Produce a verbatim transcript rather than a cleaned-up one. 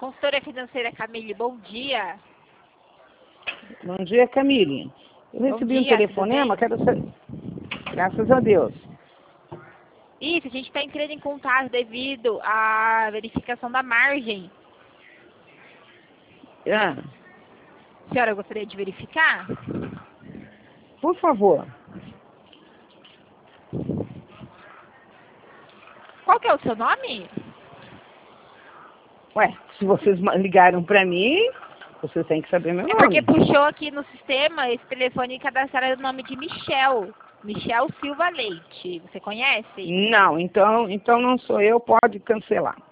Consultora financeira Camille, bom dia. Bom dia, Camille. Eu Bom recebi dia, um telefonema, quero saber. Graças a Deus. Isso, a gente está entrando em contato devido à verificação da margem. Ah, A senhora gostaria de verificar? por favor. Qual que é o seu nome? Ué, se vocês ma- ligaram pra mim, vocês têm que saber meu É nome. porque puxou aqui no sistema esse telefone cadastrado o nome de Michel. Michel Silva Leite. Você conhece? Não, então, então não sou eu, pode cancelar.